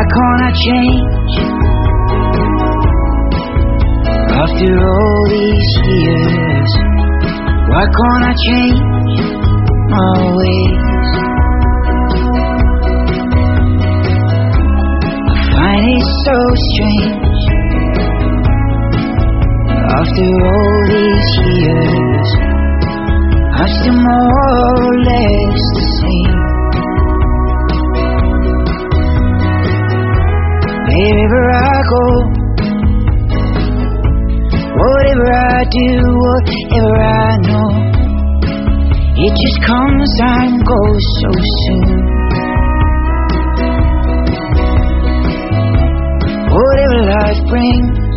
can't I change? After all these years, why can't I change my ways? I find it so strange. After all these years, I'm still more or less the same. Wherever I go, whatever I do, whatever I know, it just comes and goes so soon. Whatever life brings,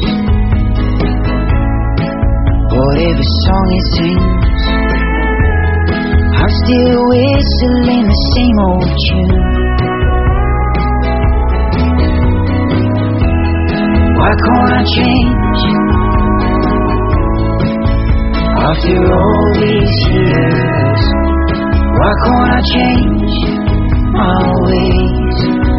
whatever song it sings, I'm still whistling the same old tune. Why can't I change? After all these years, why can't I change my ways?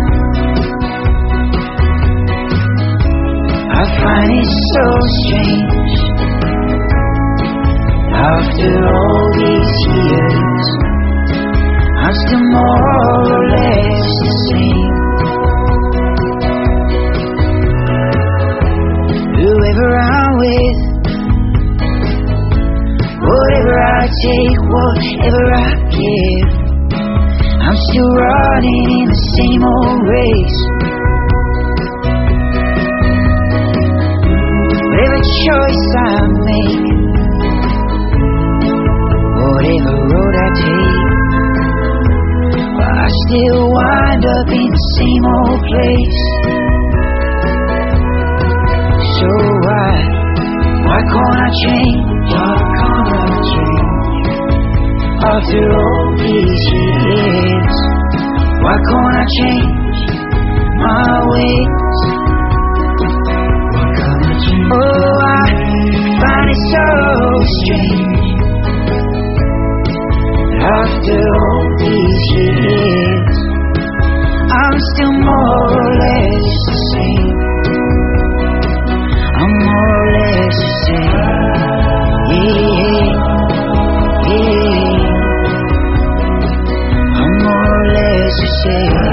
I find it so strange. After all these years, I'm still more or less the same. Whoever I'm with, whatever I take, whatever I give, I'm still running in the same old race. Whatever choice I make, whatever road I take, well, I still wind up in the same old place. So why can't I change? Why can't I change? After all these years, why can't I change my ways? Why can't I change? Oh, I find it so strange. After all these years, I'm still more or less the same. I'm more or less the same. Yeah, yeah. I'm more or less the same.